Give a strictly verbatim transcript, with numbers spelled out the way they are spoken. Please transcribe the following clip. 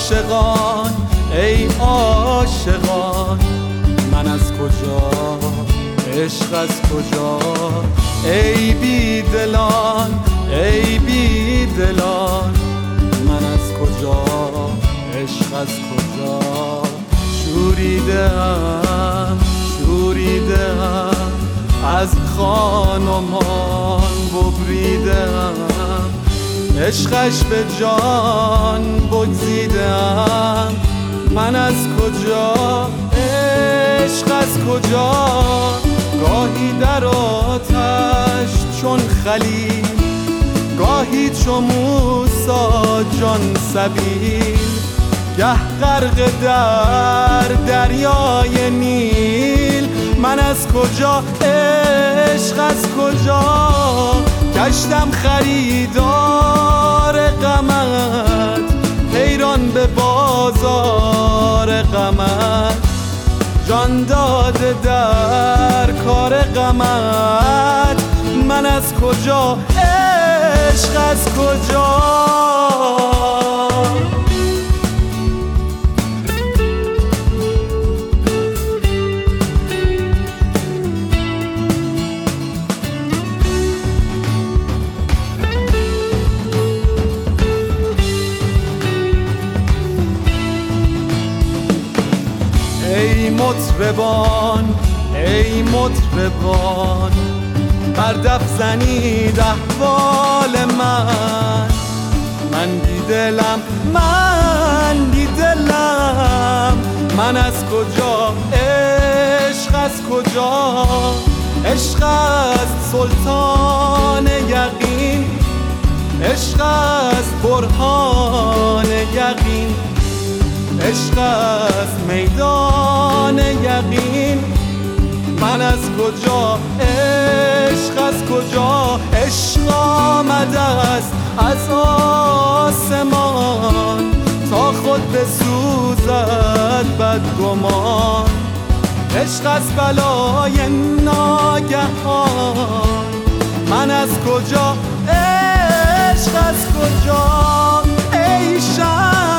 عاشقان ای عاشقان، من از کجا عشق از کجا، ای بی دلان ای بی دلان، من از کجا عشق از کجا. شوریده‌ام شوریده‌ام از خانمان ببریده‌ام، عشقش به جان بگزیده‌ام، من از کجا عشق از کجا. گاهی در آتش چون خلیل، گاهی چون موسی جان سبیل، گه غرق در دریای نیل، من از کجا عشق از کجا. گشتم خریدار غمت، حیران به بازار غمت، جان داده در کار غمت، من از کجا عشق از کجا. ای مطربان ای مطربان، بر دف زنید احوال من، من بی دلم من بی دلم، من از کجا عشق از کجا. عشق است سلطان یقین، عشق است برهان یقین، عشق است میدان یقین، من از کجا عشق از کجا. عشق آمده است از آسمان، تا خود بسوزد بدگمان، عشق از بلای ناگهان، من از کجا عشق از کجا. ای شمع